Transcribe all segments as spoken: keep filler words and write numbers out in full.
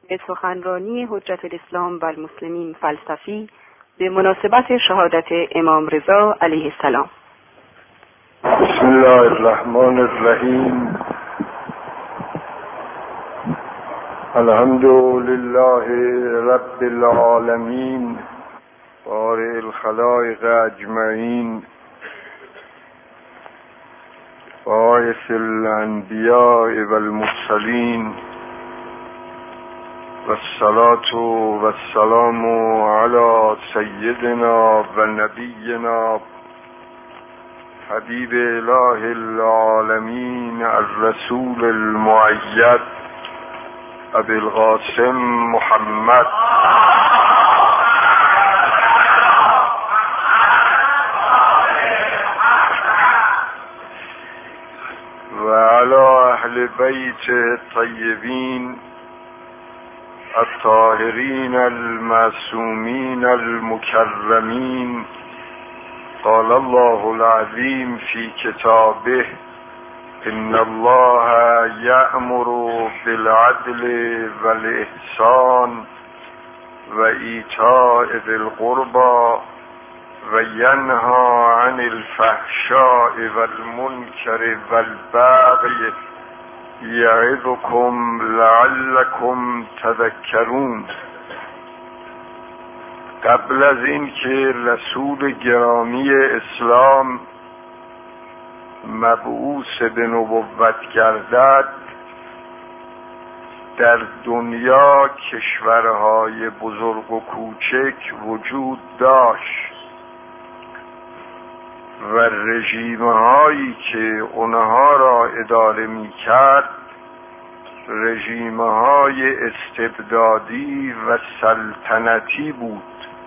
به سخنرانی حجت الاسلام و المسلمین فلسفی به مناسبت شهادت امام رضا علیه السلام. بسم الله الرحمن الرحیم. الحمد لله رب العالمین بارئ الخلائق اجمعین باعث الانبیاء والمرسلین والصلاة والسلام علی سیدنا و نبینا حبیب اله العالمین الرسول المؤید ابی القاسم محمد و علی اهل بیت الطیبین الطاهرین المعصومین المکرمین. قال الله العظیم فی کتابه ان الله یأمر بالعدل والاحسان و ایتاء ذی القربى و ینهی عن الفحشاء والمنکر والبغی یعظکم لعلکم تذکرون. قبل از این که رسول گرامی اسلام مبعوث به نبوت گردد، در دنیا کشورهای بزرگ و کوچک وجود داشت و رژیم‌هایی که اونها را اداره می‌کرد رژیم‌های استبدادی و سلطنتی بود.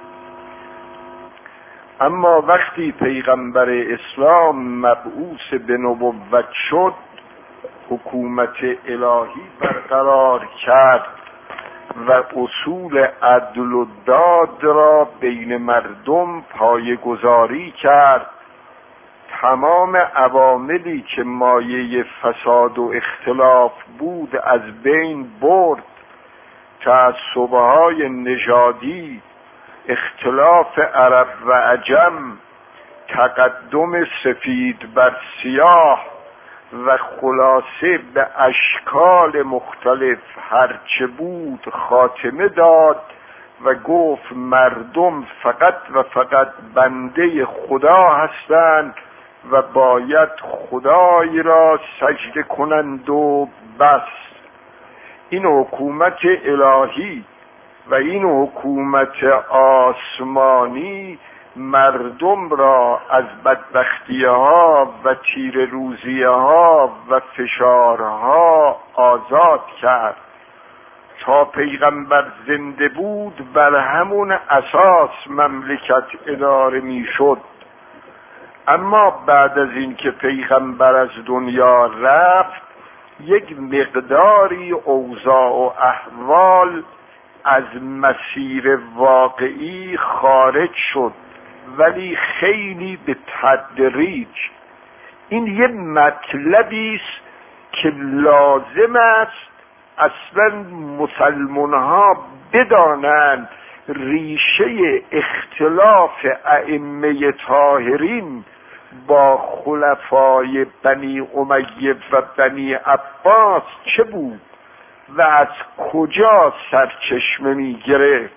اما وقتی پیغمبر اسلام مبعوث به نبوت شد، حکومت الهی برقرار کرد و اصول عدل و داد را بین مردم پایه‌گذاری کرد. تمام عواملی که مایه فساد و اختلاف بود از بین برد. تعصب‌های نژادی، اختلاف عرب و عجم، تقدم سفید بر سیاه و خلاصه به اشکال مختلف هرچه بود خاتمه داد و گفت مردم فقط و فقط بنده خدا هستند و باید خدای را سجده کنند و بس. این حکومت الهی و این حکومت آسمانی مردم را از بدبختی‌ها و تیر روزی‌ها و فشارها آزاد کرد. تا پیغمبر زنده بود بر همون اساس مملکت اداره می‌شد. اما بعد از این که پیغمبر از دنیا رفت، یک مقداری اوضاع و احوال از مسیر واقعی خارج شد، ولی خیلی به تدریج. این یه مطلبی است که لازم است اصلا مسلمان ها بدانند. ریشه اختلاف ائمه طاهرین با خلفای بنی امیه و بنی عباس چه بود و از کجا سرچشمه می گرفت.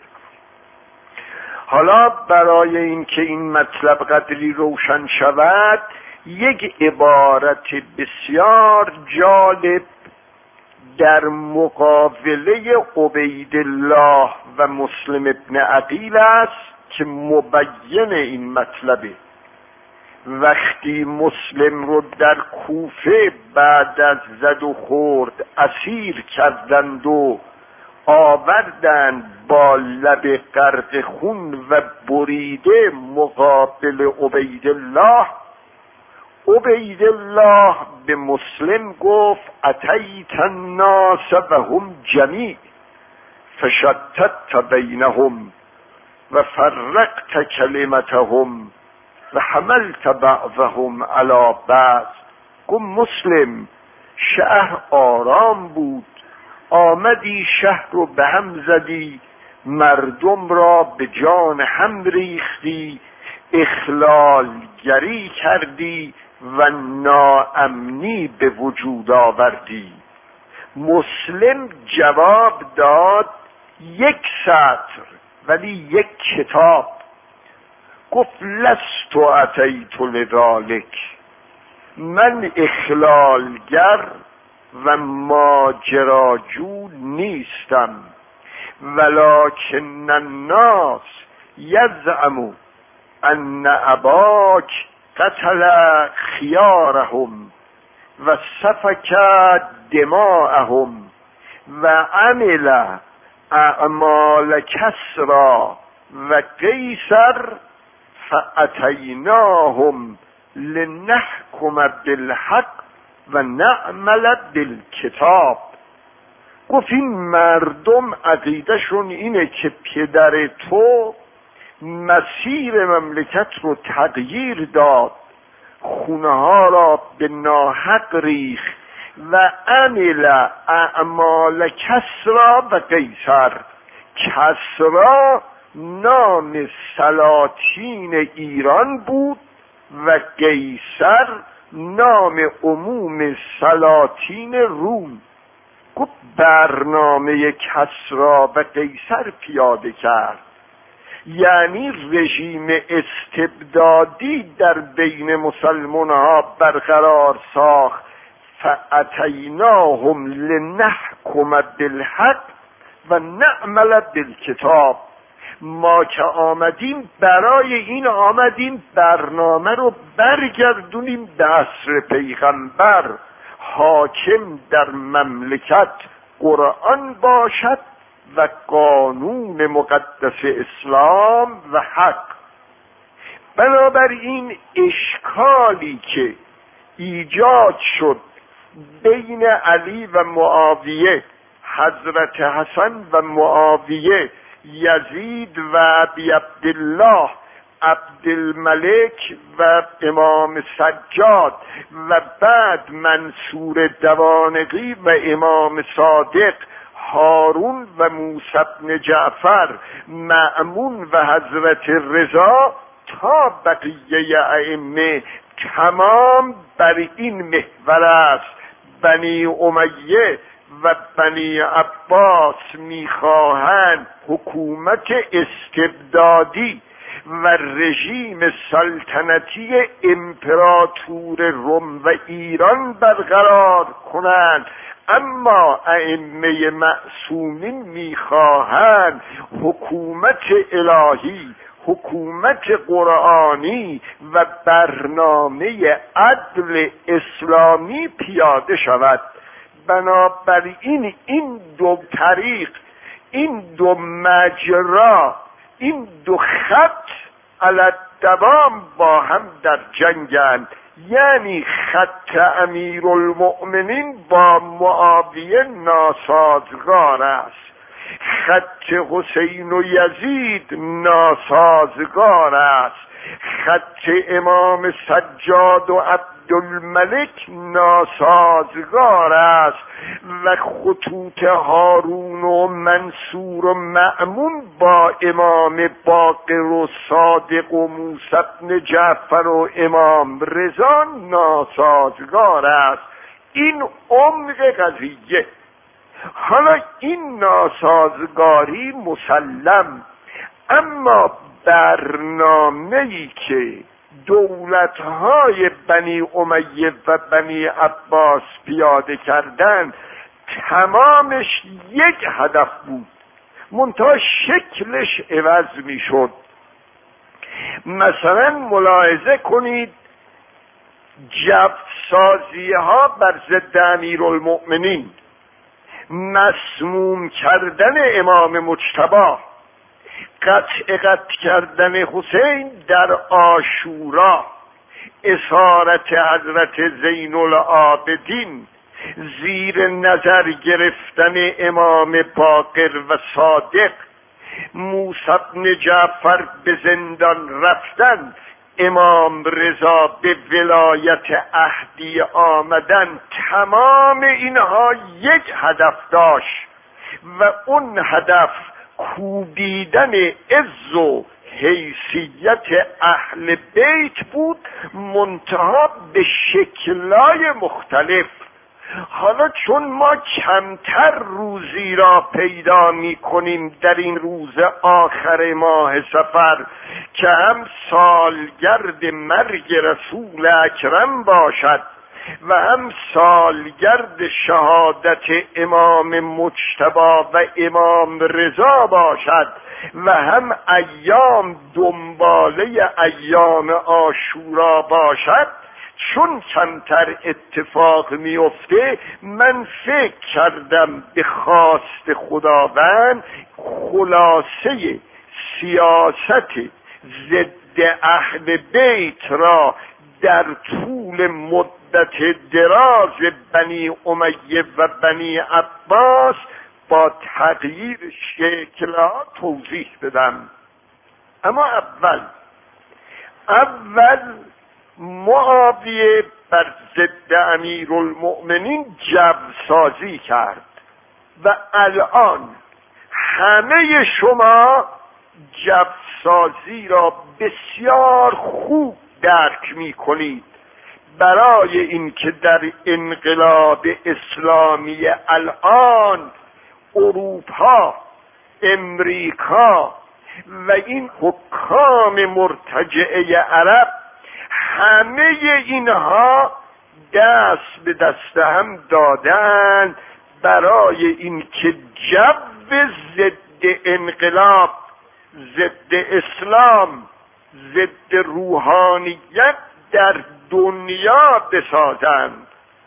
حالا برای اینکه این مطلب قدری روشن شود، یک عبارت بسیار جالب در مقابله عبیدالله و مسلم ابن عقیل است که مبین این مطلبه. وقتی مسلم رو در کوفه بعد از زد و خورد اسیر کردند و آوردند با لب غرق خون و بریده مقابل عبیدالله، عبیدالله به مسلم گفت اتیت الناس و هم جمیع فشتت بینهم و فرقت کلمتهم و حملت بعضهم علی بعض. گفت مسلم، شهر آرام بود، آمدی شهر رو به هم زدی، مردم را به جان هم ریختی، اخلالگری کردی و ناامنی به وجود آوردی. مسلم جواب داد یک سطر ولی یک کتاب. گفت لست اتیت لذالک، من اخلالگر و ماجراجو نیستم، ولکن الناس یزعم ان اباک قتل خیارهم و سفک دماءهم و عمل اعمال کسرا و قیصر فاتیناهم لنحکم بالحق و نعمل بالکتاب. گفت این مردم عقیدهشون اینه که پدر تو مسیر مملکت رو تغییر داد، خونه ها را به ناحق ریخ و عمل اعمال کسرا و قیصر. کسرا نام سلاطین ایران بود و قیصر نام عموم سلاطین روم. گفت برنامه کسرا و قیصر پیاده کرد، یعنی رژیم استبدادی در بین مسلمان ها برقرار ساخت. فاتیناهم لنحکم بالحق و نعمل بالکتاب. ما که آمدیم برای این آمدیم برنامه رو برگردونیم به عصر پیغمبر، حاکم در مملکت قرآن باشد و قانون مقدس اسلام و حق. بنابراین اشکالی که ایجاد شد بین علی و معاویه، حضرت حسن و معاویه، یزید و ابی عبدالله، عبدالملک و امام سجاد و بعد منصور دوانقی و امام صادق، هارون و موسی بن جعفر، مأمون و حضرت رضا تا بقیه ائمه، تمام بر این محور است. بنی امیه و بنی عباس میخواهند حکومت استبدادی و رژیم سلطنتی امپراتور روم و ایران برقرار کنند، اما ائمه معصومین میخواهند حکومت الهی، حکومت قرآنی و برنامه عدل اسلامی پیاده شود. بنابراین این دو طریق، این دو مجرا، این دو خط علی دوام با هم در جنگند. یعنی خط امیرالمؤمنین با معاویه ناسازگار است، خط حسین و یزید ناسازگار است، خط امام سجاد و عبدالملک ناسازگار است و خطوط هارون و منصور و مأمون با امام باقر و صادق و موسی بن جعفر و امام رضا ناسازگار است. این عمق قضیه. حالا این ناسازگاری مسلم، اما برنامه‌ای که دولت‌های بنی امیه و بنی عباس پیاده کردند تمامش یک هدف بود، منتها شکلش عوض می‌شد. مثلا ملاحظه کنید جفسازی ها بر ضد امیرالمؤمنین، مسموم کردن امام مجتبی، قطع قطع کردن حسین در عاشورا، اسارت حضرت زین العابدین، زیر نظر گرفتن امام باقر و صادق، موسی بن جعفر به زندان رفتن، امام رضا به ولایت اهدی آمدن تمام اینها یک هدف داشت و اون هدف کوبیدن عز و حیثیت اهل بیت بود، منتها به شکل‌های مختلف. حالا چون ما کمتر روزی را پیدا می کنیم در این روز آخر ماه صفر که هم سالگرد مرگ رسول اکرم باشد و هم سالگرد شهادت امام مجتبی و امام رضا باشد و هم ایام دنباله ایام عاشورا باشد، چون کمتر اتفاق میفته، من فکر کردم به خواست خداوند خلاصه سیاست ضد اهل بیت را در طول مدت دراز بنی امیه و بنی عباس با تغییر شکل‌ها توضیح بدم. اما اول اول معاویه بر ضد امیرالمؤمنین جوسازی کرد و الان همه شما جوسازی را بسیار خوب درک می کنید، برای اینکه در انقلاب اسلامی الان اروپا، امریکا و این حکام مرتجعه عرب همه اینها دست به دست هم دادن برای اینکه جو ضد انقلاب، ضد اسلام، ضد روحانیت در دنیا بسازند.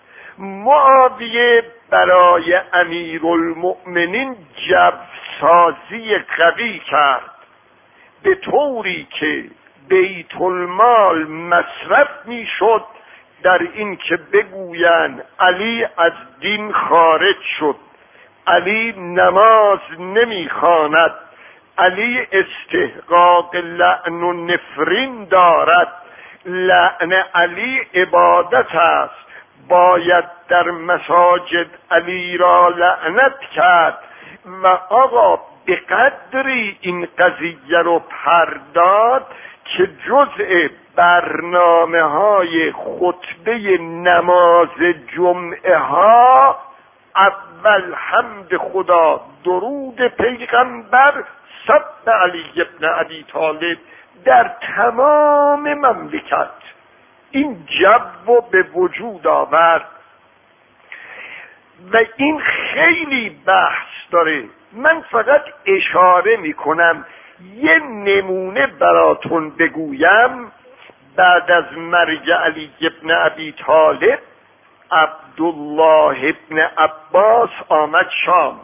معاویه برای امیرالمؤمنین جو سازی قوی کرد به طوری که بیت المال مصرف می شد در این که بگویند علی از دین خارج شد، علی نماز نمی خواند، علی استحقاق لعن و نفرین دارد، لعن علی عبادت است، باید در مساجد علی را لعنت کرد. و آقا به قدری این قضیه رو پرداد که جزء برنامه های خطبه نماز جمعه ها اول حمد خدا، درود پیغمبر، سب علی ابن ابی طالب در تمام مملکت. این جو به وجود آورد و این خیلی بحث داره. من فقط اشاره میکنم، یه نمونه براتون بگویم. بعد از مرگ علی ابن ابی طالب، عبدالله ابن عباس آمد شام.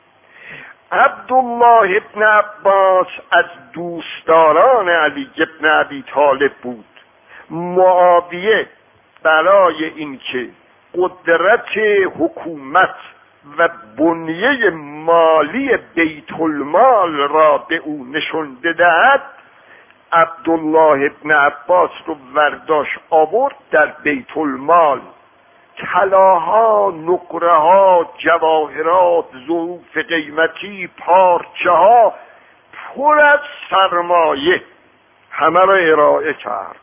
عبدالله ابن عباس از دوستداران علی ابن ابی طالب بود. معاویه برای اینکه قدرت حکومت و بنیه مالی بیت المال را به او نشون بدهد، عبدالله ابن عباس رو ورداشت آورد در بیت المال. طلاها، نقره ها، جواهرات، ظروف قیمتی، پارچه ها، پر از سرمایه همه را ارائه کرد.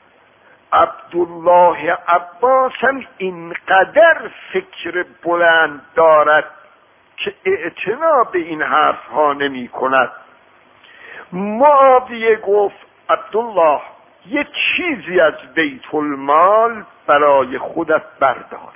عبدالله عباس هم اینقدر فکر بلند دارد که اعتنا به این حرف ها نمی کند. معاویه گفت عبدالله یه چیزی از بیت المال برای خودت بردار.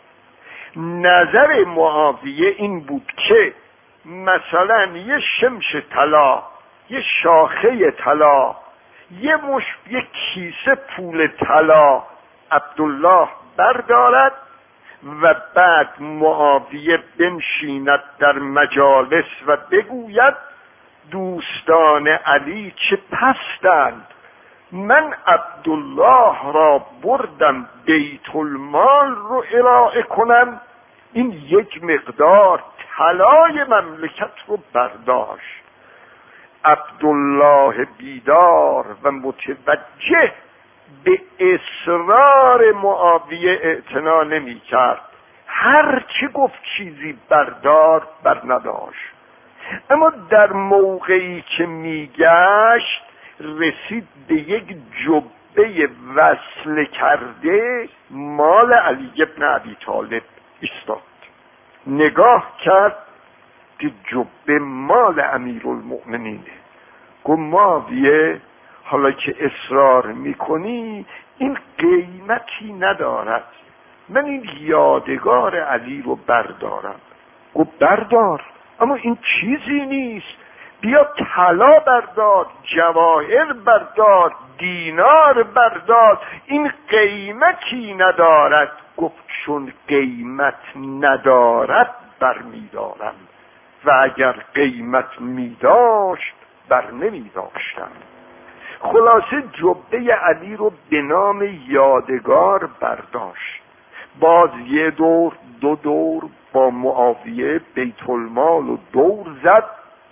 نظر معاویه این بود که مثلا یه شمش طلا، یه شاخه طلا، یه مش یه کیسه پول طلا عبدالله بردارد و بعد معاویه بنشیند در مجالس و بگوید دوستان علی چه پستند، من عبدالله را بردم بیت المال رو ارائه کنم، این یک مقدار طلای مملکت رو برداشت. عبدالله بیدار و متوجه به اصرار معاویه اعتنا نمی کرد. هر چی گفت چیزی بردار بر نداشت. اما در موقعی که میگشت رسید به یک جبه وصل کرده مال علی ابن ابی طالب ایستاد. نگاه کرد که جبه مال امیرالمؤمنینه. گفت معاویه حالا که اصرار میکنی این قیمتی ندارد، من این یادگار علی رو بردارم. گفت بردار، اما این چیزی نیست، بیا طلا بردار، جواهر بردار، دینار بردار، این قیمتی ندارد. گفت چون قیمت ندارد برمیدارم و اگر قیمت میداشت بر نمیداشتم. خلاصه جبه علی رو به نام یادگار برداشت. باز یه دور دو دور با معاویه بیت المال و دور زد.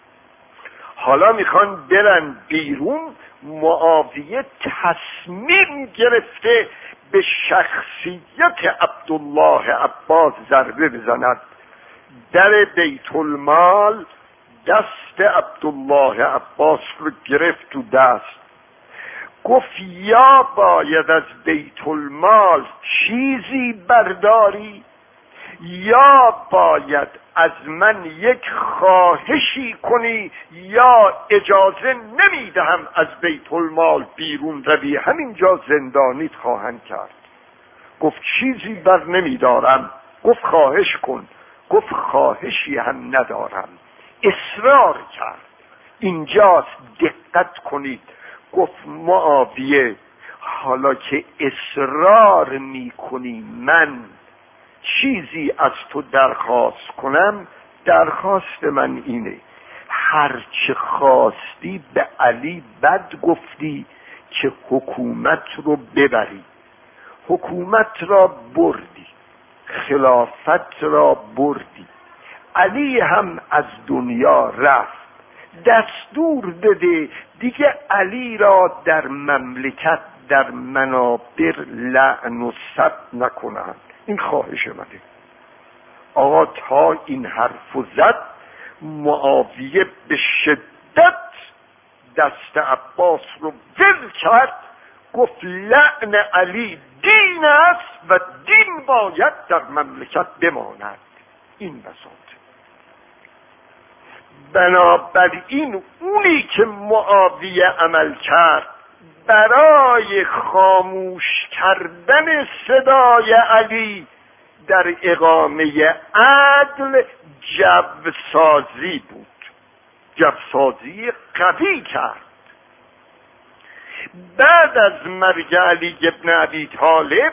حالا میخوان برن بیرون. معاویه تصمیم گرفته به شخصیت عبدالله عباس ضربه بزند. در بیت المال دست عبدالله عباس رو گرفت تو دست. گفت یا باید از بیت المال چیزی برداری یا باید از من یک خواهشی کنی یا اجازه نمیدهم از بیت المال بیرون روی، همینجا زندانیت خواهند کرد. گفت چیزی بر نمیدارم. گفت خواهش کن. گفت خواهشی هم ندارم. اصرار کرد. اینجاست دقت کنید. گفت معاویه حالا که اصرار میکنی من چیزی از تو درخواست کنم، درخواست من اینه هرچه خواستی به علی بد گفتی که حکومت رو ببری. حکومت را بردی، خلافت را بردی، علی هم از دنیا رفت. دستور بده دیگه علی را در مملکت در منابر لعن و سب نکنند. این خواهش منه. آقا تا این حرف زد معاویه به شدت دست عباس رو ول کرد. گفت لعن علی دین است و دین باید در مملکت بماند. این بساط. بنابراین اونی که معاویه عمل کرد برای خاموش کردن صدای علی در اقامه عدل جوسازی بود. جوسازی قوی کرد. بعد از مرگ علی ابن ابی طالب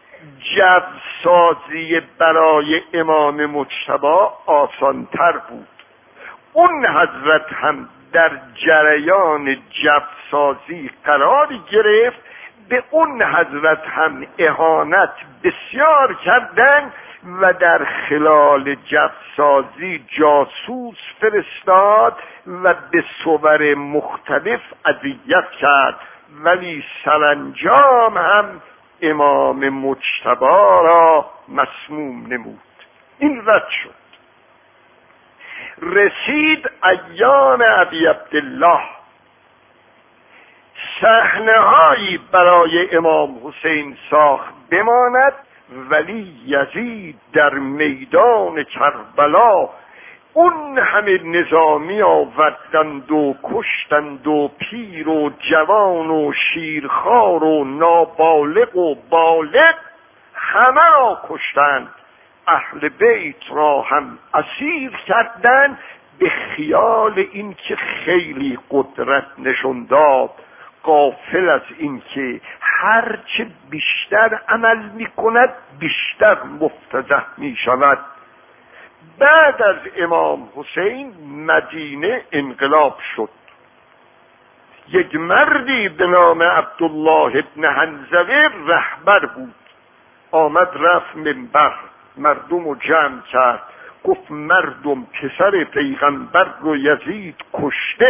جوسازی برای امام مجتبی آسانتر بود. اون حضرت هم در جریان جوسازی قرار گرفت. به اون حضرت هم اهانت بسیار کردند و در خلال جوسازی جاسوس فرستاد و به صور مختلف اذیت کرد، ولی سرانجام هم امام مجتبی را مسموم نمود. این رد شد. رسید ایام ابی عبدالله. صحنه‌هایی برای امام حسین ساخت بماند، ولی یزید در میدان کربلا اون همه نظامی آوردند و کشتند و پیر و جوان و شیرخوار و نابالغ و بالغ همه را کشتند. اهل بیت را هم اسیر کردند به خیال اینکه خیلی قدرت نشون داد، غافل از اینکه هرچه بیشتر عمل میکند بیشتر مفتضح میشود. بعد از امام حسین مدینه انقلاب شد. یک مردی به نام عبدالله ابن حنظله رهبر بود. آمد رفت منبر، مردم رو جمع کرد، گفت مردم پسر پیغمبر رو یزید کشته،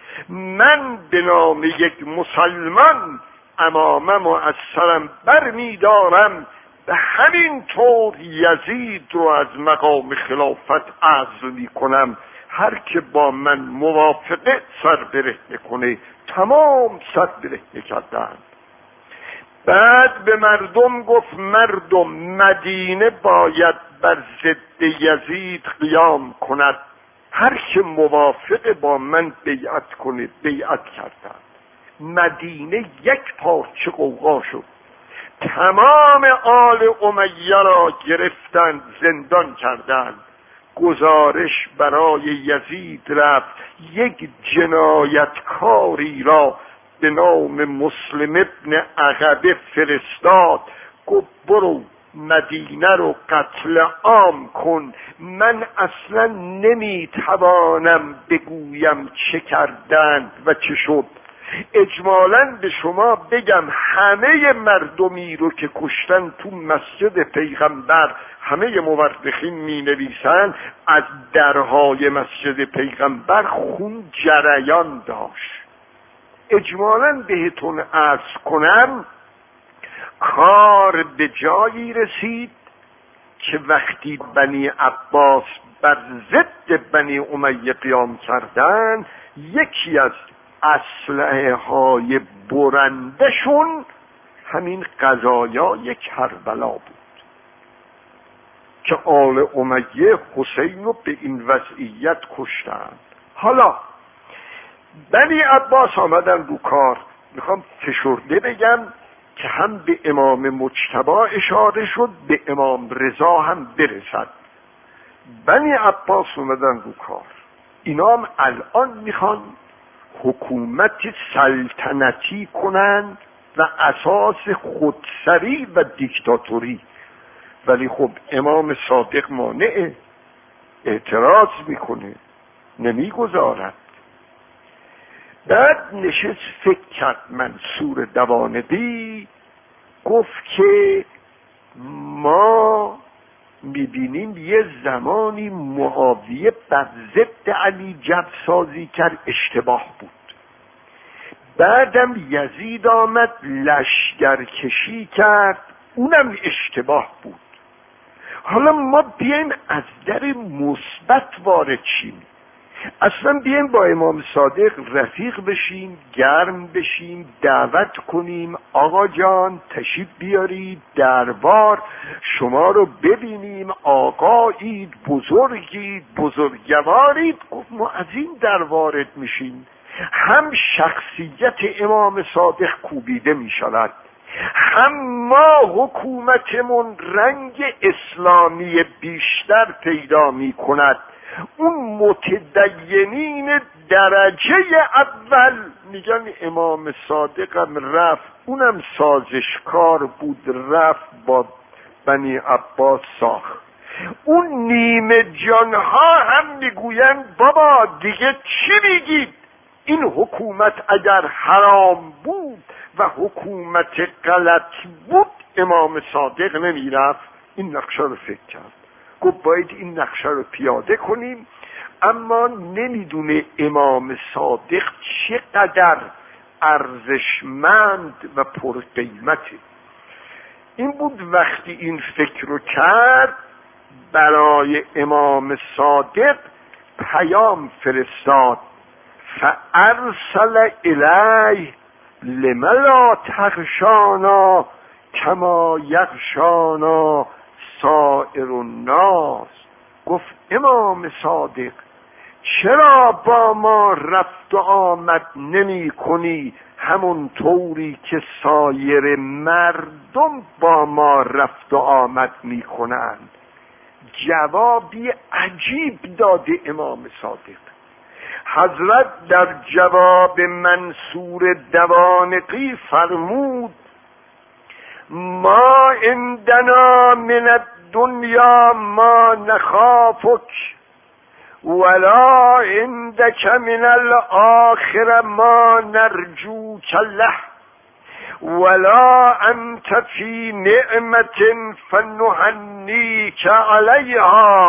من به نام یک مسلمان امامم و از سرم بر می دارم به همین طور یزید رو از مقام خلافت عزل می کنم. هر که با من موافقه سر برهنه کنه. تمام سر برهنه کردند. بعد به مردم گفت مردم مدینه باید بر ضد یزید قیام کند. هر که موافق با من بیعت کنه. بیعت کردند. مدینه یک پارچه غوغا شد. تمام آل امیه را گرفتند، زندان کردند. گزارش برای یزید رفت. یک جنایتکاری را به نام مسلم ابن عقبه فرستاد. گفت برو مدینه رو قتل عام کن. من اصلا نمیتوانم بگویم چه کردند و چه شد. اجمالاً به شما بگم همه مردمی رو که کشتن تو مسجد پیغمبر، همه مورخین می نویسن از درهای مسجد پیغمبر خون جریان داشت. اجمالاً بهتون عرض کنم کار به جایی رسید که وقتی بنی عباس بر ضد بنی امیه قیام کردن، یکی از اسلحه های برندشون همین قضایای کربلا بود که آل امیه حسین رو به این وضعیت کشتند. حالا بنی عباس آمدن رو کار. میخوام فشرده بگم که هم به امام مجتبی اشاره شد، به امام رضا هم برسد. بنی عباس آمدن رو کار. اینا هم الان میخوان حکومت سلطنتی کنند و اساس خودسری و دیکتاتوری. ولی خب امام صادق مانعه، اعتراض میکنه، نمیگذارد. بعد نشست فکر کرد منصور دوانقی، گفت که ما میبینیم یه زمانی معاویه بر ضد علی جبر سازی کرد، اشتباه بود. بعدم یزید آمد لشکرکشی کرد، اونم اشتباه بود. حالا ما بیایم از در مثبت وارد شیم. اصلا بیایم با امام صادق رفیق بشیم، گرم بشیم، دعوت کنیم. آقا جان تشریف بیارید دربار، شما رو ببینیم، آقایید، بزرگید، بزرگوارید. گفت ما از این در وارد میشیم. هم شخصیت امام صادق کوبیده میشود، هم ما حکومتمون رنگ اسلامی بیشتر پیدا میکند. اون متدینین درجه اول میگن امام صادقم رفت، اونم سازشکار بود، رفت با بنی عباس ساخت. اون نیمه جانها هم میگوین بابا دیگه چی میگید؟ این حکومت اگر حرام بود و حکومت غلط بود امام صادق نمیرفت. این نقشه رو فکر کرد، گفت باید این نقشه رو پیاده کنیم. اما نمیدونه امام صادق چقدر ارزشمند و پرقیمته. این بود وقتی این فکر رو کرد برای امام صادق پیام فرستاد، فارسل الیه لم لا تخشانا کما یخشانا سائر الناس. گفت امام صادق چرا با ما رفت و آمد نمی کنی همون طوری که سایر مردم با ما رفت و آمد می کنند؟ جوابی عجیب داده امام صادق. حضرت در جواب منصور دوانقی فرمود ما عندنا من الدنیا ما نخافک ولا عندك من الاخره ما نرجوك له ولا انت في نعمة فنهنيك عليها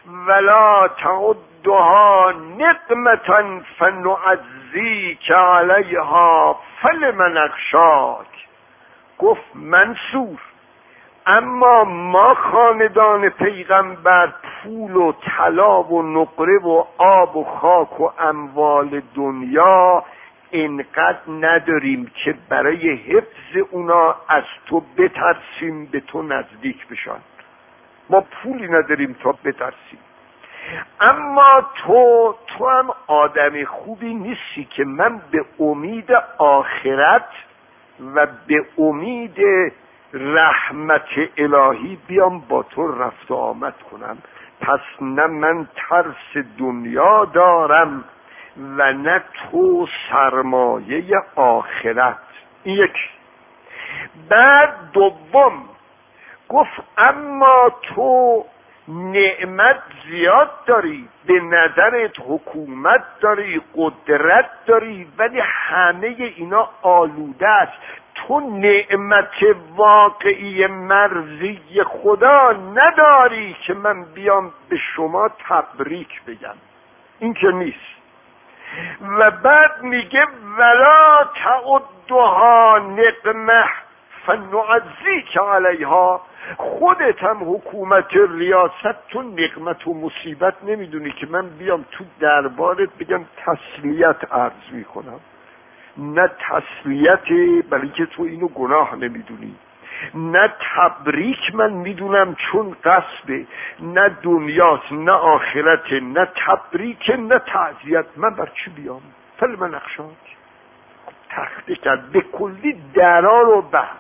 ولا تعدها نقمة فنعزیک علیها فلمن اخشاک. گفت منصور اما ما خاندان پیغمبر پول و طلا و نقره و آب و خاک و اموال دنیا اینقدر نداریم که برای حفظ اونا از تو بترسیم به تو نزدیک بشن. ما پولی نداریم تا بترسیم. اما تو تو هم آدم خوبی نیستی که من به امید آخرت و به امید رحمت الهی بیام با تو رفت و آمد کنم. پس نه من ترس دنیا دارم و نه تو سرمایه آخرت. این یک. بعد دوم گفت اما تو نعمت زیاد داری، به نظرت حکومت داری، قدرت داری، ولی همه اینا آلوده است. تو نعمت واقعی مرضی خدا نداری که من بیام به شما تبریک بگم. این که نیست. و بعد میگه ولا تعدها نقمه فنعزیک علیها. خودت هم حکومت ریاست تو نقمت و مصیبت نمیدونی که من بیام تو دربارت بگم تسلیت عرض میکنم. نه تسلیت، برای که تو اینو گناه نمیدونی. نه تبریک من میدونم چون قصبه. نه دنیاست نه آخرت. نه تبریک نه تعزیت. من بر چی بیام؟ فلمن اخشاک. تخته کرد به کلی درا رو بست.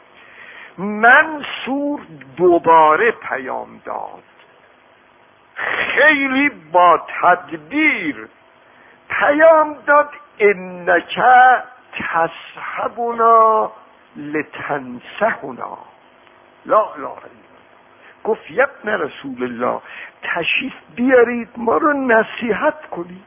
منصور دوباره پیام داد، خیلی با تدبیر پیام داد. انک تصحبنا لتنصحنا. لا لا گفت یا ابن رسول الله تشریف بیارید ما رو نصیحت کنید.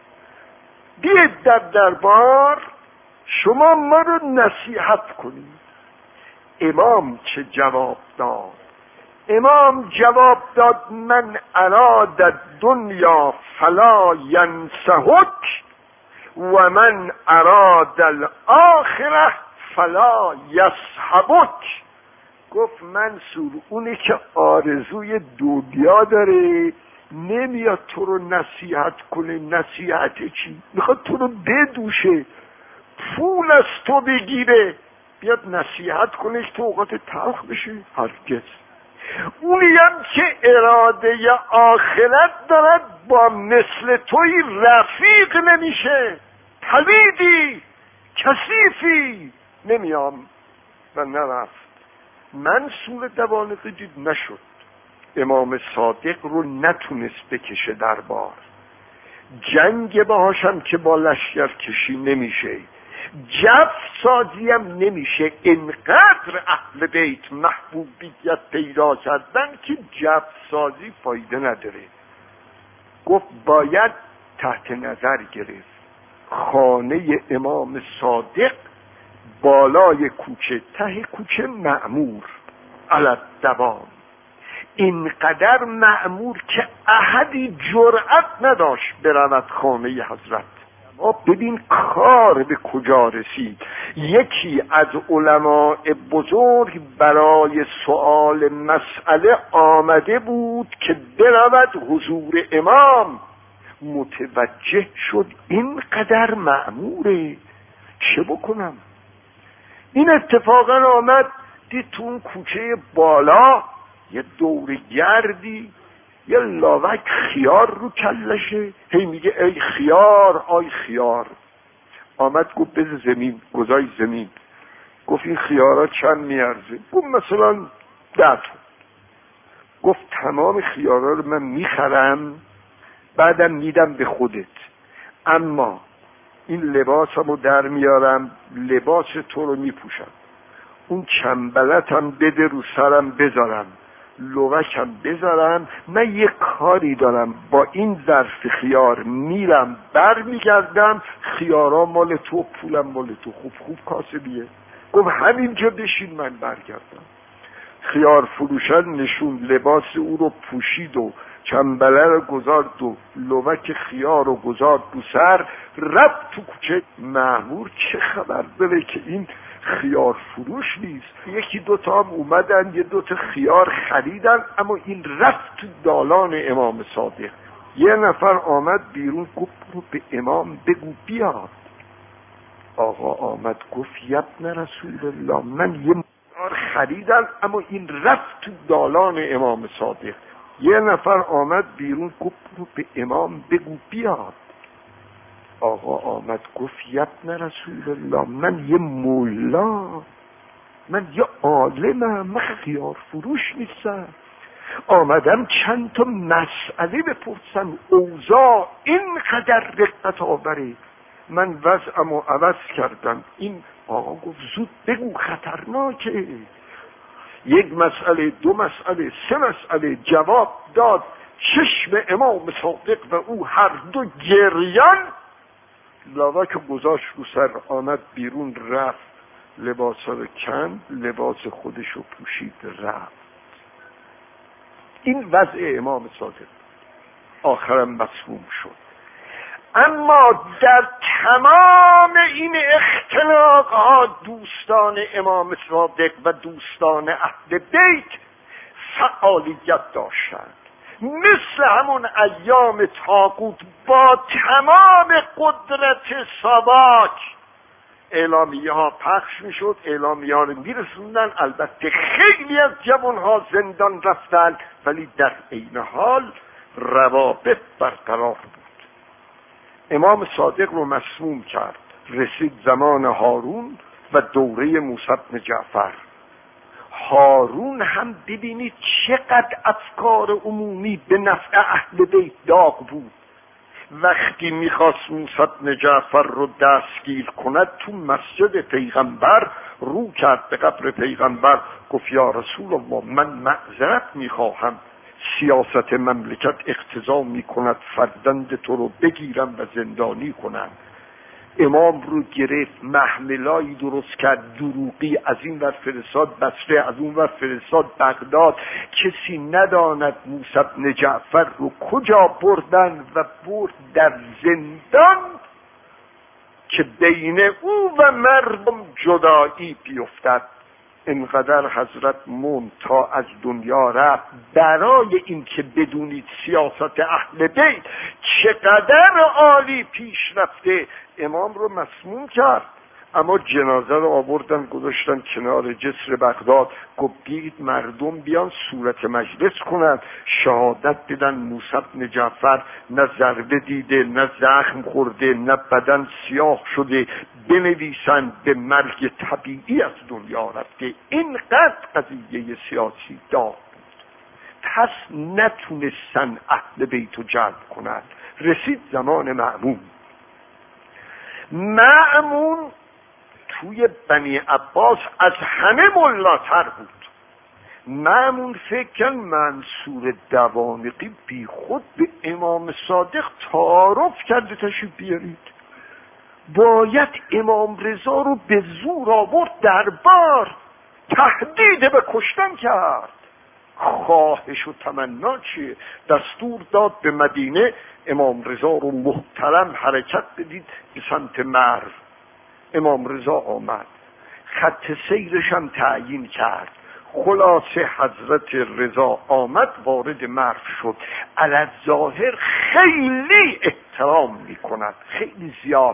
بیاید در دربار شما ما رو نصیحت کنید. امام چه جواب داد؟ امام جواب داد من اراد الدنیا فلا ینصحک و من اراد الاخره فلا یصحبک. گفت منصور اونی که آرزوی دنیا داره نمیاد تو رو نصیحت کنه. نصیحت چی؟ میخواد تو رو بدوشه، پول از تو بگیره، بیاد نصیحت کنه که تو اوقات تلخ بشه. هرگز. اونی هم که اراده آخرت دارد با مثل توی رفیق نمیشه. پلیدی کثیفی. نمیام. و نرفت. منصور دوانقی دید نشد. امام صادق رو نتونست بکشه دربار. جنگ باهاشم که با لشکر کشی نمیشه، جف سازی هم نمیشه. انقدر اهل بیت محبوبیت پیدا کردن که جف سازی فایده نداره. گفت باید تحت نظر گرفت خانه امام صادق بالای کوچه، ته کوچه معمور علی الدوام. اینقدر معمور که احدی جرأت نداشت برود خانه حضرت. ببین کار به کجا رسید. یکی از علماء بزرگ برای سؤال مسئله آمده بود که برود حضور امام. متوجه شد اینقدر مأموره، چه بکنم؟ این اتفاقا آمد دید تو اون کوچه بالا یه دور گردی یه لاوک خیار رو کلشه. هی میگه ای خیار آی خیار. آمد گفت بز زمین، گذای زمین. گفت این خیارها چند میارزه؟ گفت مثلا ده تا. گفت تمام خیارها رو من میخرم بعدم میدم به خودت، اما این لباسمو در میارم لباس تو رو میپوشم، اون چنبلتم بده رو سرم بذارم، لوکم بذارم، من یه کاری دارم با این ظرف خیار میرم بر میگردم، خیارا مال تو پولم مال تو. خوب خوب کاسبیه. گفت همینجا بشین من برگردم. خیار فروشن نشون لباس او رو پوشید و چنبله رو گذارد و لوک خیار رو گذارد رو سر، رفت تو کوچه. مأمور چه خبر داره که این خیار فروش نیست؟ یکی دوتا هم اومدن یه دوتا خیار خریدن، اما این رفت تو دالان امام صادق. یه نفر آمد بیرون گفت رو به امام بگو بیاد. آقا آمد گفت یبن رسول الله، من یه خیار خریدم اما این رفت تو دالان امام صادق. یه نفر آمد بیرون گفت رو به امام بگو بیاد. آقا آمد گفت یبن رسول الله، من یه مولا، من یه عالمم، من خیار فروش نیستم. آمدم چند تا مسئله بپرسم، اوضاع اینقدر رقت آوره، من وضعمو عوض کردم. این آقا گفت زود بگو، خطرناکه. یک مسئله، دو مسئله، سه مسئله جواب داد. چشم امام صادق و او هر دو گریان. لاوک گذاشت رو سر، آمد بیرون، رفت لباس رو کند، لباس خودشو پوشید، رفت. این وضع امام صادق. آخرم مسموم شد. اما در تمام این اختلاقات دوستان امام صادق و دوستان اهل بیت فعالیت داشتند، مثل همون ایام طاغوت با تمام قدرت ساواک اعلامیه ها پخش می شد، اعلامیه ها رو می رسوندن. البته خیلی از جوان ها زندان رفتن، ولی در عین حال روابط برقرار بود. امام صادق رو مسموم کرد. رسید زمان هارون و دوره موسی بن جعفر. هارون هم ببینید چقدر افکار عمومی به نفع اهل بیت داغ بود. وقتی میخواست موسی بن جعفر رو دستگیر کند، تو مسجد پیغمبر رو کرد به قبر پیغمبر، گفت یا رسول الله، من معذرت میخواهم، سیاست مملکت اقتضا میکند فرزند تو رو بگیرم و زندانی کنم. امام رو گرفت، محملایی درست کرد دروغی، از این ور فرستاد بصره، از اون ور فرستاد بغداد. کسی نداند موسی بن جعفر رو کجا بردن و برد در زندان که بین او و مردم جدایی بیفتد. اینقدر حضرت موند تا از دنیا رفت. برای این که بدونید سیاست اهل بیت چقدر عالی پیش رفته، امام رو مسموم کرد، اما جنازه رو آوردن گذاشتن کنار جسر بغداد. گفتید مردم بیان صورت مجلس کنند، شهادت بدن موسی بن جعفر نه ضربه دیده، نه زخم خورده، نه بدن سیاه شده، بنویسن به مرگ طبیعی از دنیا رفته. اینقدر قضیه سیاسی داغ بود. پس نتونستن اهل بیتو جلب کنند. رسید زمان مأمون. مأمون توی بنی عباس از همه ملاتر بود. مأمون فکر کن منصور دوانقی بی خود به امام صادق تعارف کرده تشریف بیارید، باید امام رضا رو به زور آورد دربار، تهدید به کشتن کرد. خواهش و تمنا چیه؟ دستور داد به مدینه امام رضا رو محترم حرکت بدید به سمت مرو. امام رضا آمد، خط سیرش هم تعیین کرد. خلاصه حضرت رضا آمد، وارد مرو شد. علی ظاهر خیلی احترام میکند، خیلی زیاد.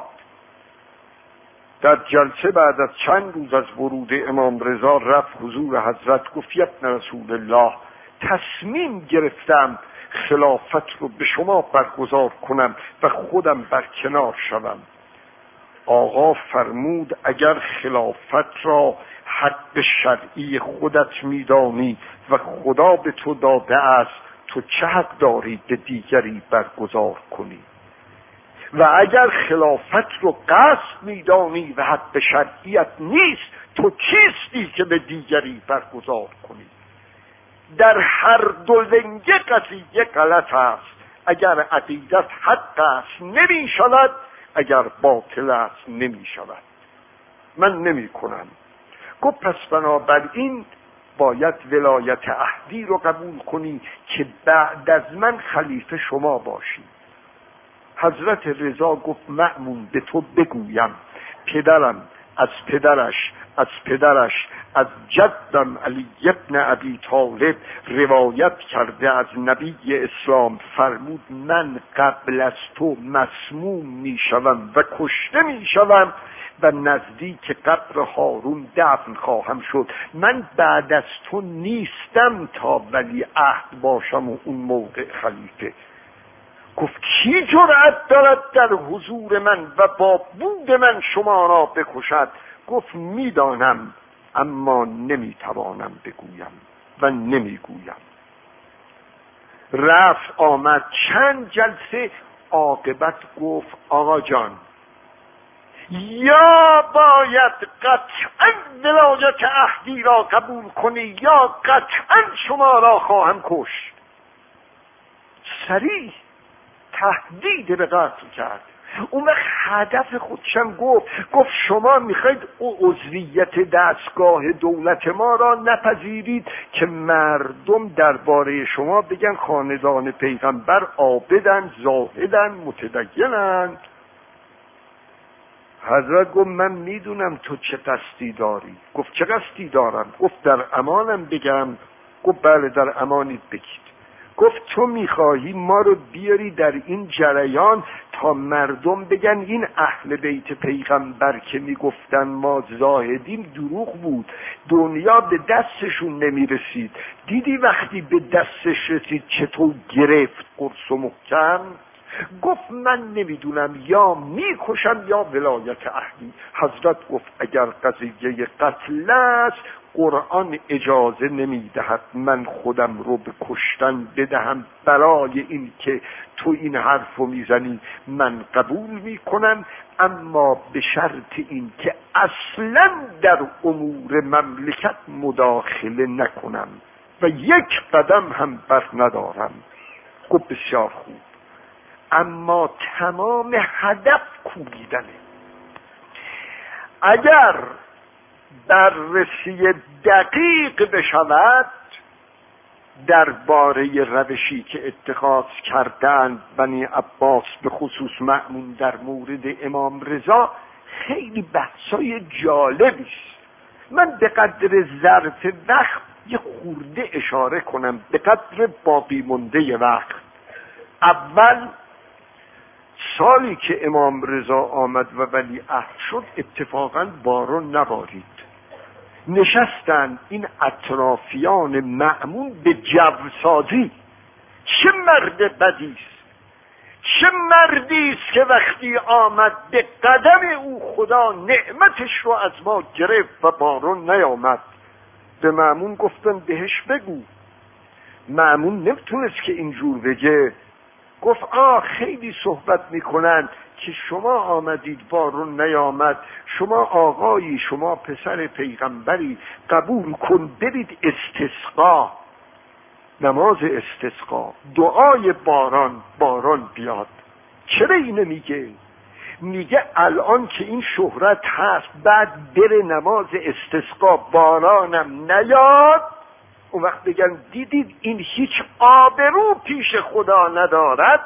در جلسه بعد از چند روز از ورود امام رضا رفت حضور حضرت، گفت یا رسول الله، تصمیم گرفتم خلافت رو به شما برگزار کنم و خودم برکنار شوم. آقا فرمود اگر خلافت را حد شرعی خودت میدانی و خدا به تو داده است، تو چه حق داری به دیگری برگزار کنی؟ و اگر خلافت رو قصد میدانی و حد شرعیت نیست، تو کیستی که به دیگری برگزار کنی؟ در هر دو لنگه قضیه غلط است. اگر عقیدت حق است نمی شود، اگر باطل است نمی شود. من نمی کنم. گفت پس بنابراین باید ولایت عهدی رو قبول کنی که بعد از من خلیفه شما باشی. حضرت رضا گفت مأمون به تو بگویم پدرم از پدرش از پدرش از جدم علی ابن ابی طالب روایت کرده از نبی اسلام، فرمود من قبل از تو مسموم می شوم و کشته می شوم و نزدیک قبر هارون دفن خواهم شد. من بعد از تو نیستم تا ولی عهد باشم و اون موقع خلیفه. گفت کی جرأت دارد در حضور من و با بود من شما را بکشد؟ گفت میدانم اما نمیتوانم بگویم و نمیگویم. رفت آمد چند جلسه، عاقبت گفت آقا جان یا باید قطعا ولایت عهدی را قبول کنی یا قطعا شما را خواهم کشت. صریح تهدید به قتل کرد. اون وقت هدف خودشم گفت گفت شما میخواید او عضویت دستگاه دولت ما را نپذیرید که مردم درباره شما بگن خاندان پیغمبر عابدن، زاهدن، متدینن. حضرت گفت من میدونم تو چه قصدی داری. گفت چه قصدی دارم؟ گفت در امانم بگم؟ گفت بله در امانید بگید. گفت تو میخواهی ما رو بیاری در این جریان تا مردم بگن این اهل بیت پیغمبر که میگفتن ما زاهدیم دروغ بود، دنیا به دستشون نمیرسید، دیدی وقتی به دستش رسید چطور گرفت قرص و محکم؟ گفت من نمیدونم یا میکشم یا ولایت عهدی. حضرت گفت اگر قضیه قتل است قرآن اجازه نمیدهد من خودم رو به کشتن بدهم. برای این که تو این حرف رو میزنی من قبول میکنم، اما به شرط این که اصلا در امور مملکت مداخله نکنم و یک قدم هم بر ندارم. گفت بسیار خوب، اما تمام هدف کوبیدنه. اگر بررسی دقیق بشود درباره روشی که اتخاذ کردند بنی عباس به خصوص مأمون در مورد امام رضا، خیلی بحثای جالبی است. من به قدر ظرف وقت یه خورده اشاره کنم، به قدر باقی مونده وقت. اول سالی که امام رضا آمد و ولیعهد شد اتفاقا بارون نبارید. نشستن این اطرافیان مأمون به جوسازی. چه مرد بدیست، چه مردیست که وقتی آمد به قدم او خدا نعمتش رو از ما گرفت و بارون نیامد. به مأمون گفتن بهش بگو. مأمون نمیتونست که اینجور بگه. گفت آه خیلی صحبت میکنن که شما آمدید بارون نیامد، شما آقایی، شما پسر پیغمبری، قبول کن برید استسقا، نماز استسقا، دعای باران، باران بیاد. چرا اینه میگه؟ میگه الان که این شهرت هست بعد بره نماز استسقا بارانم نیاد، اون وقت بگن دیدید این هیچ آبرو پیش خدا ندارد.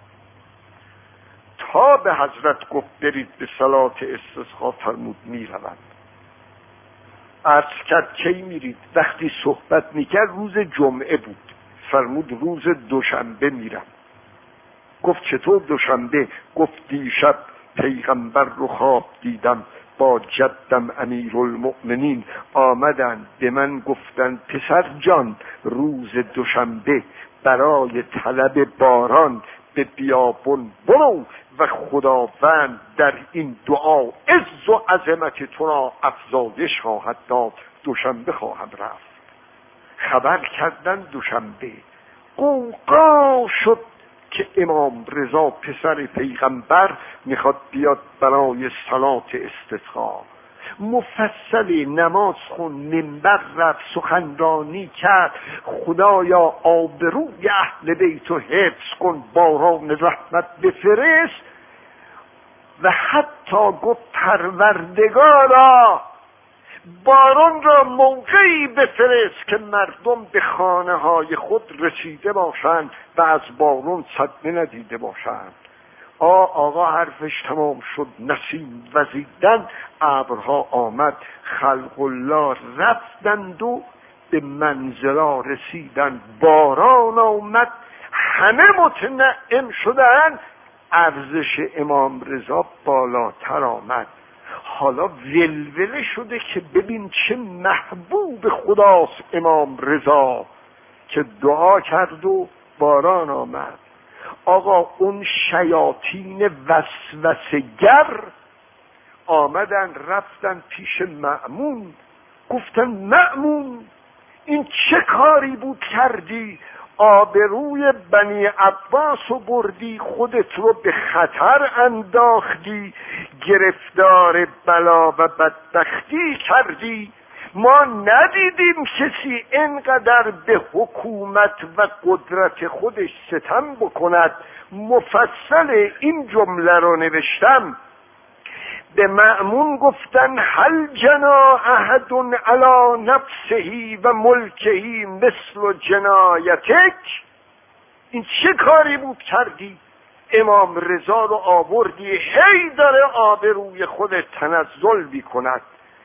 تا به حضرت گفت برید به صلات استسقا، فرمود میروند. عرض کرد کی میرید؟ وقتی صحبت میکرد روز جمعه بود، فرمود روز دوشنبه میرم. گفت چطور دوشنبه؟ گفت دیشب پیغمبر رو خواب دیدم با جدم امیرالمؤمنین، آمدن به من گفتن پسر جان روز دوشنبه برای طلب باران به بیابون برو و خداوند در این دعا عز و عظمت تو را افزایش خواهد داد، دوشنبه خواهم رفت. خبر کردن دوشنبه، قوقا شد که امام رضا پسر پیغمبر میخواد بیاد برای صلات استسقا. مفصل نماز خون، منبر رفت، سخنرانی کرد، خدایا آبروی اهل بیت و حفظ کن، باران رحمت بفرست. و حتی گفت پروردگارا باران را موقعی بفرست که مردم به خانه های خود رسیده باشند و از باران صدمه ندیده باشند. آ آقا حرفش تمام شد، نسیم وزیدن، ابرها آمد، خلق الله رفتند و به منزلا رسیدن، باران آمد، همه متنعم شدن، ارزش امام رضا بالاتر آمد. حالا ولوله شده که ببین چه محبوب خداست امام رضا که دعا کرد و باران آمد. آقا اون شیاطین وسوسه‌گر آمدن رفتن پیش مأمون، گفتن مأمون این چه کاری بود کردی؟ آبروی بنی عباس رو بردی، خودت رو به خطر انداختی، گرفتار بلا و بدبختی کردی. ما ندیدیم کسی اینقدر به حکومت و قدرت خودش ستم بکند. مفصل این جمله رو نوشتم. به مأمون گفتن هل جنا احد علی نفسه و ملکه مثل جنایتک؟ این چه کاری بود کردی؟ امام رضا رو آوردی، هی داره آبروی خودت تنزل بیکند.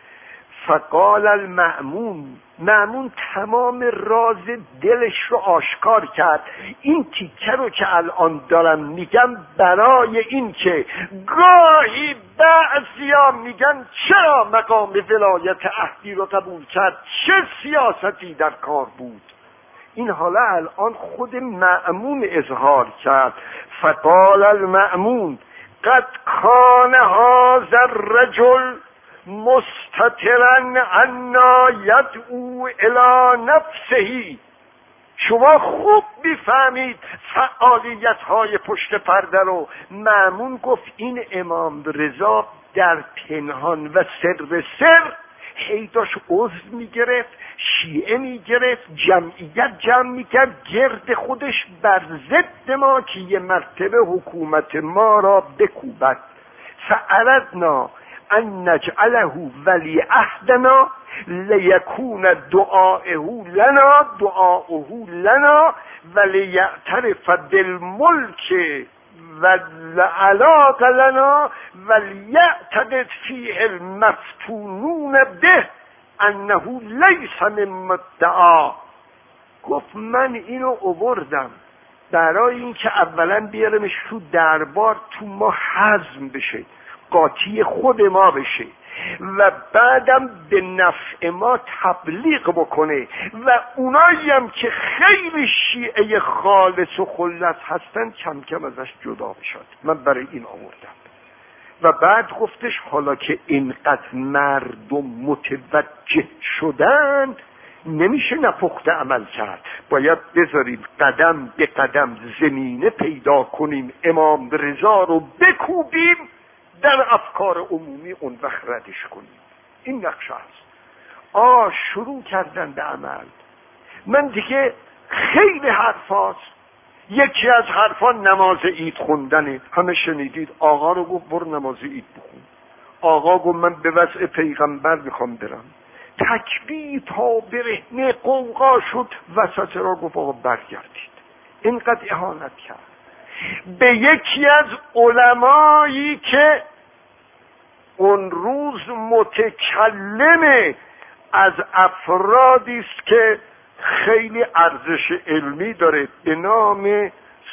فقال المأمون، مأمون تمام راز دلش رو آشکار کرد. این تیکه رو که الان دارم میگم برای این که گاهی بعضیا میگن چرا مقام ولایت عهدی رو قبول کرد، چه سیاستی در کار بود. این حالا الان خود مأمون اظهار کرد. فقال المأمون قد کان هذا الرجل مستترن عنا یدعو الی نفسه. شما خوب میفهمید فعالیت های پشت پرده رو. مأمون گفت این امام رضا در پنهان و سر سر هی داشت عضو میگرفت، شیعه میگرفت، جمعیت جمع میکرد گرد خودش بر ضد ما که یه مرتبه حکومت ما را بکوبد. فاردنا ان نجعله ولی عهدنا لیکون دعاؤه لنا دعاؤه لنا ولیعترف بالملک والعلاق لنا ولیعتقد فیه المفتونون به انه لیس من مدعا. گفت من اینو آوردم برای اینکه اولا بیارمش تو دربار، تو ما هضم بشه، قاطی خود ما بشه و بعدم به نفع ما تبلیغ بکنه و اونایی هم که خیلی شیعه خالص و خلص هستن کم کم ازش جدا بشد. من برای این آوردم. و بعد گفتش حالا که اینقدر مردم متوجه شدن نمیشه نپخته عمل کرد، باید بذاریم قدم به قدم زمینه پیدا کنیم، امام رضا رو بکوبیم، در افکار عمومی اون وقت ردش کنیم. این نقشه هست. آ شروع کردن به عمل. من دیگه خیلی حرفاست. یکی از حرفا نماز عید خوندنه. همه شنیدید آقا رو گفت برو نماز عید بخون. آقا گفت من به وضع پیغمبر میخوام برم. تکبیر تا برهنه قوقا شد، وسط را گفت آقا برگردید. اینقدر اهانت کرد به یکی از علمایی که اون روز متکلم از افرادی است که خیلی ارزش علمی داره، به نام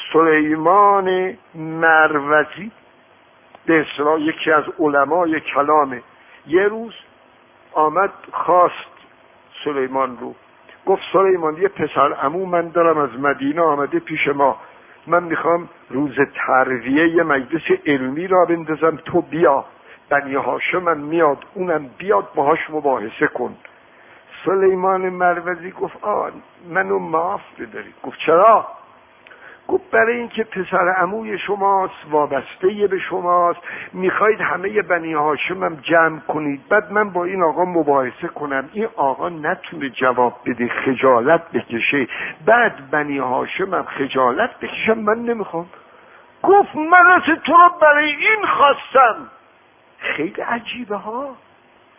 سلیمان مروزی، به اصطلاح یکی از علمای کلامه. یه روز آمد خواست سلیمان رو، گفت سلیمان یه پسر عمو من دارم از مدینه آمده پیش ما، من میخوام روز ترویه یه مجلس علمی را بندازم، تو بیا، بنی هاشم میاد اونم بیاد باهاش مباحثه کن. سلیمان مروزی گفت آن منو معاف بدارید. گفت چرا؟ گفت برای اینکه پسر عموی شماست، وابسته به شماست، میخواید همه بنی هاشمم جمع کنید، بعد من با این آقا مباحثه کنم، این آقا نتونه جواب بده، خجالت بکشه، بعد بنی هاشمم خجالت بکشم، من نمیخوام. گفت من از تو رو برای این خواستم. خیلی عجیبه ها.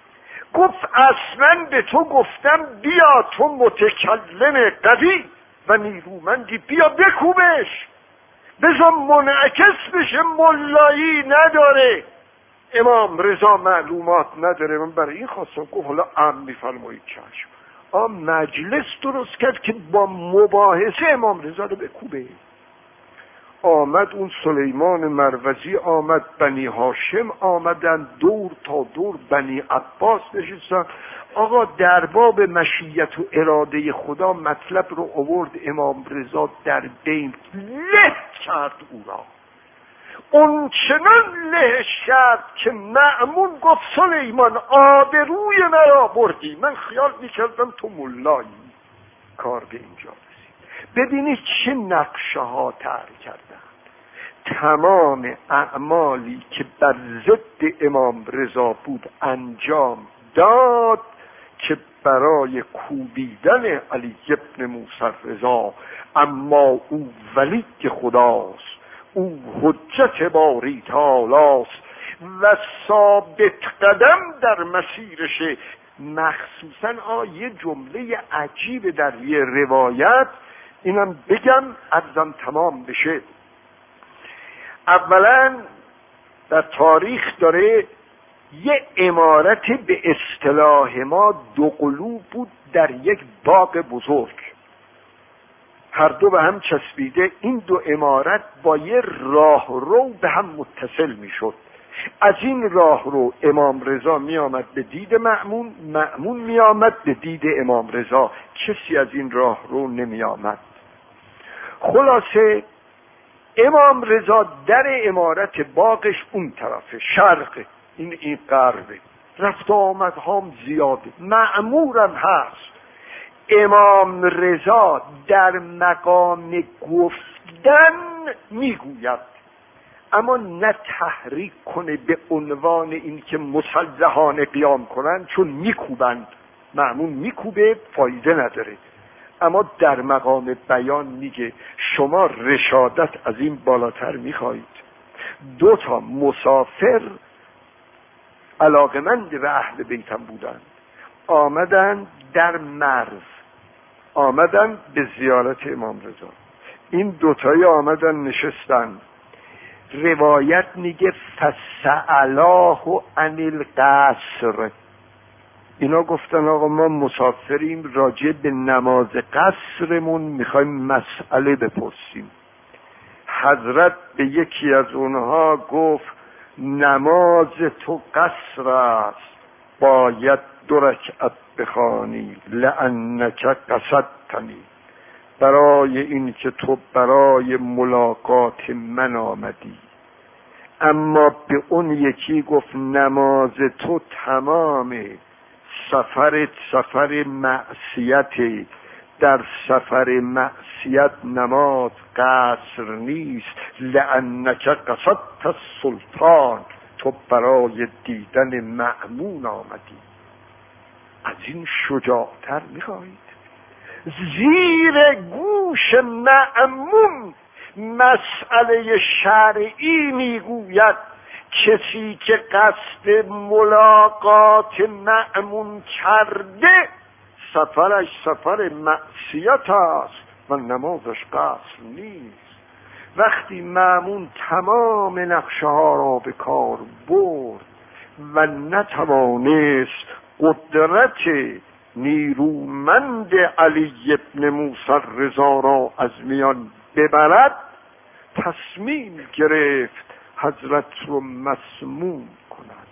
گفت اصلا به تو گفتم بیا تو متکلم قوی و نیرومندی، بیا بکوبش، بذار منعکس بشه، ملایی نداره. امام رضا معلومات نداره. من برای این خواستم گفت حالا ام میفرمایید چشم. آ مجلس درست کرد که با مباحثه امام رضا رو بکوبه. آمد اون سلیمان مروزی، آمد بنی هاشم آمدن، دور تا دور بنی عباس نشستن. آقا در باب مشیت و اراده خدا مطلب رو آورد امام رضا در بین له کرد او را. اون چنان له کرد که مأمون گفت سلیمان آبروی مرا بردی، من خیال میکردم تو ملایی. کار به اینجا رسید. ببینید چه نقشه ها طرح کردن. تمام اعمالی که بر ضد امام رضا بود انجام داد که برای کوبیدن علی ابن موسی رضا. اما او ولی خداست، او حجت باری تعالی است و ثابت قدم در مسیرشه. مخصوصا آیه جمله عجیب در یه روایت، اینم بگم عرضم تمام بشه. اولا در تاریخ داره یه عمارت به اصطلاح ما دو قلو بود در یک باغ بزرگ، هر دو به هم چسبیده. این دو عمارت با یه راهرو به هم متصل میشد. از این راهرو امام رضا می آمد به دید مأمون، مأمون می آمد به دید امام رضا، کسی از این راهرو نمی آمد. خلاصه امام رضا در عمارت باغش اون طرفه، شرقه، این این غربه، رفت آمد هم زیاده، مأمورم هست. امام رضا در مقام گفتن میگوید، اما نه تحریک کنه به عنوان این که مسلحانه قیام کنن، چون میکوبند، مأمون میکوبه فایده نداره. اما در مقام بیان میگه شما رشادت از این بالاتر میخواهید. دو تا مسافر علاقمند به اهل بیتم بودن، آمدن در مرز، آمدن به زیارت امام رضا. این دوتایی آمدن نشستن. روایت میگه فسألاه عن القصر. اینا گفتن آقا ما مسافریم، راجع به نماز قصرمون میخوایم مسئله بپرسیم. حضرت به یکی از اونها گفت نماز تو قصر است، باید دو رکعت بخوانی، لأنک قصدتنی، برای این که تو برای ملاقات من آمدی. اما به اون یکی گفت نماز تو تمامه، سفر سفر معصیت، در سفر معصیت نماز قصر نیست، لأنک قصدت السلطان، تو برای دیدن مأمون آمدی. از این شجاعتر میخواهید؟ زیر گوش مأمون مسئله شرعی میگوید کسی که قصد ملاقات مأمون کرده سفرش سفر معصیت است و نمازش قصر نیست. وقتی مأمون تمام نقشه ها را به کار برد و نتوانست قدرت نیرومند علی ابن موسی رضا را از میان ببرد، تصمیم گرفت حضرت رو مسموم کند.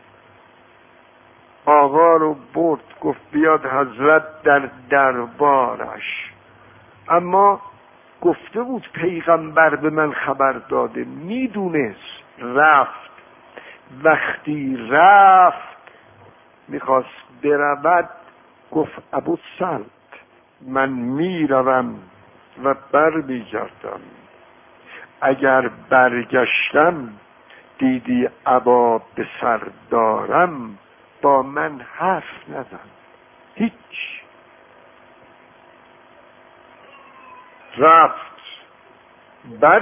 آقا رو برد، گفت بیاد حضرت در دربارش. اما گفته بود پیغمبر به من خبر داده، میدونست. رفت. وقتی رفت میخواست برود، گفت ابو سلط من میروم و بر میگردم، اگر برگشتم دیدی ابا به سر دارم، با من حرف نزن. هیچ. رفت،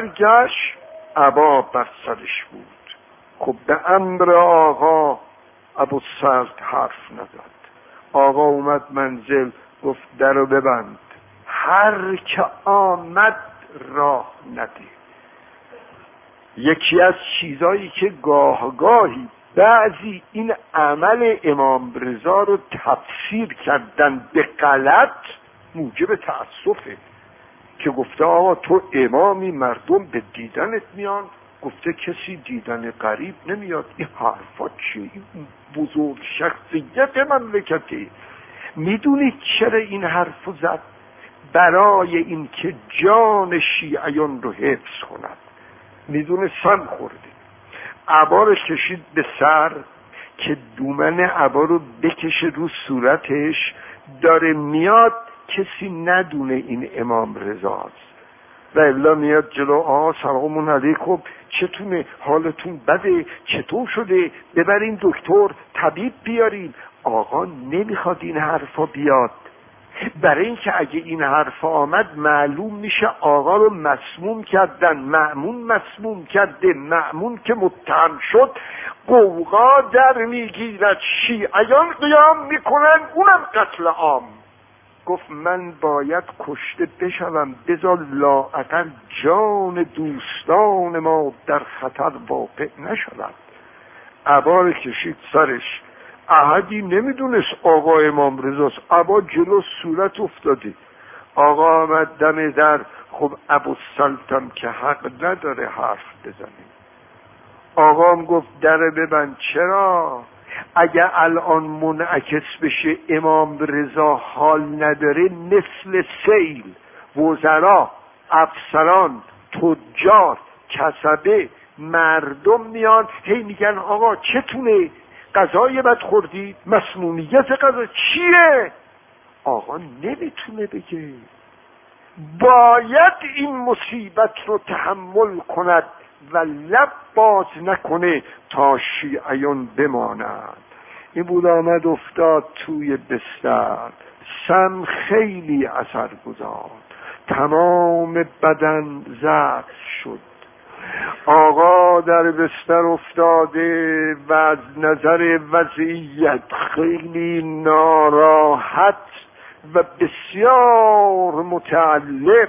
برگشت، ابا بر سرش بود. خب به امر آقا ابوالسلط حرف نزد. آقا اومد منزل، گفت درو ببند، هر که آمد راه نده. یکی از چیزایی که گاه گاهی بعضی این عمل امام رضا رو تفسیر کردن به غلط موجب تأسفه، که گفته آقا تو امامی، مردم به دیدنت میان، گفته کسی دیدن غریب نمیاد. این حرفا چیه؟ این بزرگ شخصیت مملکتی. میدونید چرا این حرفو زد؟ برای این که جان شیعیان رو حفظ کند. میدونه سم خورده، عبا رو کشید به سر که دومن عبا رو بکشه رو صورتش، داره میاد کسی ندونه این امام رضاست. و الا میاد جلو، آقا سلام علیکم، چتونه، حالتون بده، چطور شده، ببرین دکتر، طبیب بیارین. آقا نمیخواد این حرفا بیاد، برای اینکه اگه این حرف آمد معلوم میشه آقا رو مسموم کردن، مأمون مسموم کرده. مأمون که متهم شد قوقا در میگیرد، شیعیان قیام میکنن، اونم قتل عام. گفت من باید کشته بشوم، بذار لااقل جان دوستان ما در خطر واقع نشود. عبا کشید سرش، احدی نمیدونست آقا امام رضاست. عبا جلو صورت افتاده. آقا آمد دم در. خب ابوالسلطم که حق نداره حرف بزنه. آقا هم گفت در ببند. چرا؟ اگه الان منعکس بشه امام رضا حال نداره، مثل سیل وزرا، افسران، تجار، کسبه، مردم میان هی میگن آقا چتونه، غذای بد خوردی، مسمومیت غذا چیه؟ آقا نمیتونه بگه، باید این مصیبت رو تحمل کند و لب باز نکنه تا شیعیان بماند. این بود آمد افتاد توی بستر، سم خیلی اثر گذاشت، تمام بدن زرد شد. آقا در بستر افتاده و از نظر وضعیت خیلی ناراحت و بسیار متعلم،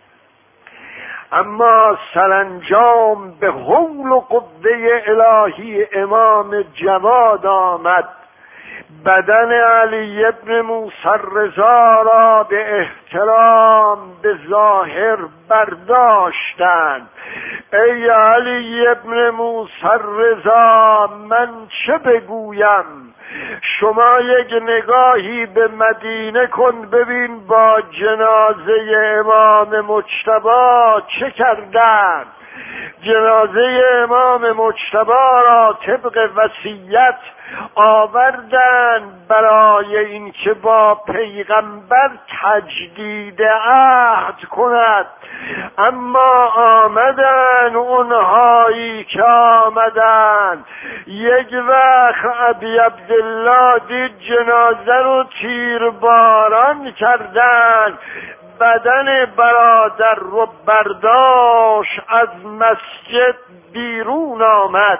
اما سرانجام به حول و قوه الهی امام جواد آمد. بدن علی ابن موسی رضا را به احترام به ظاهر برداشتند. ای علی ابن موسی رضا، من چه بگویم؟ شما یک نگاهی به مدینه کن، ببین با جنازه امام مجتبی چه کردند. جنازه امام مجتبی را طبق وصیت آوردن برای اینکه با پیغمبر تجدید عهد کند، اما آمدن اونهایی که آمدن یک وقت ابی عبدالله دید جنازه رو تیرباران کردن، بدن برادر رو برداشت، از مسجد بیرون آمد،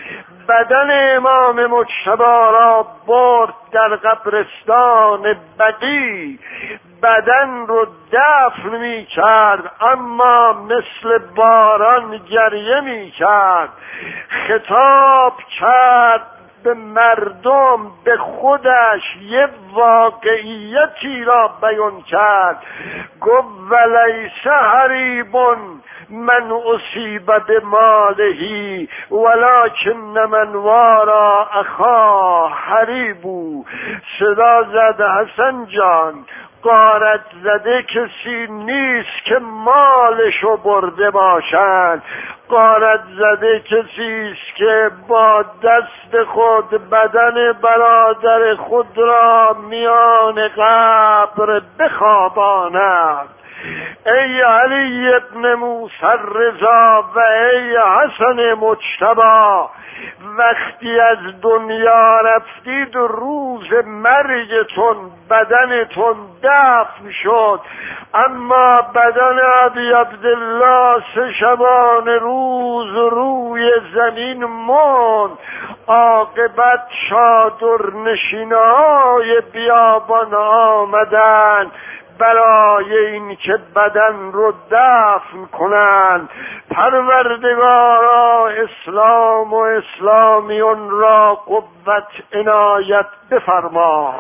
بدن امام مجتبی را برد در قبرستان بقیع، بدن رو دفن می کرد، اما مثل باران گریه می کرد. خطاب کرد به مردم، به خودش یه واقعیتی را بیان کرد. گفت ولیس حریبون من اصیب بمالهی ولکن من وارا اخا حریبو. صدا زد حسن جان، غارت زده کسی نیست که مالشو برده باشند، غارت زده کسی است که با دست خود بدن برادر خود را میان قبر بخواباند. ای علی ابن موسی رضا و ای حسن مجتبی، وقتی از دنیا رفتید روز مرگتون بدنتون دفن شد، اما بدن ابی عبدالله سه شبانه روز روی زمین موند. عاقبت چادر نشینای بیابان آمدن برای این که بدن رو دفن کنند. پروردگارا اسلام و اسلامیون را قوت عنایت بفرما،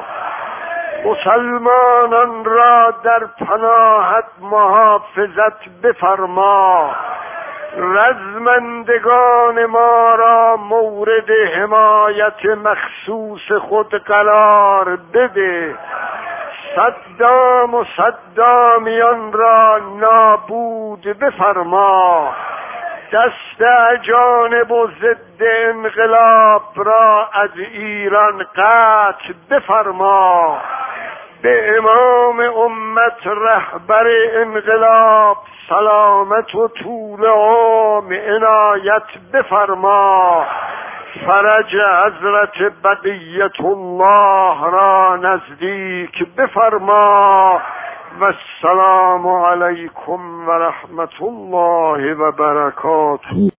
مسلمانان را در پناهت محافظت بفرما، رزمندگان ما را مورد حمایت مخصوص خود قرار بده، صدام و صدامیان را نابود بفرما، دست اجانب و ضد انقلاب را از ایران قطع بفرما، به امام امت رهبر انقلاب سلامت و طول عمر عنایت بفرما، فرج حضرت بقیت الله را نزدیک بفرما و السلام علیکم و رحمت الله و برکاته.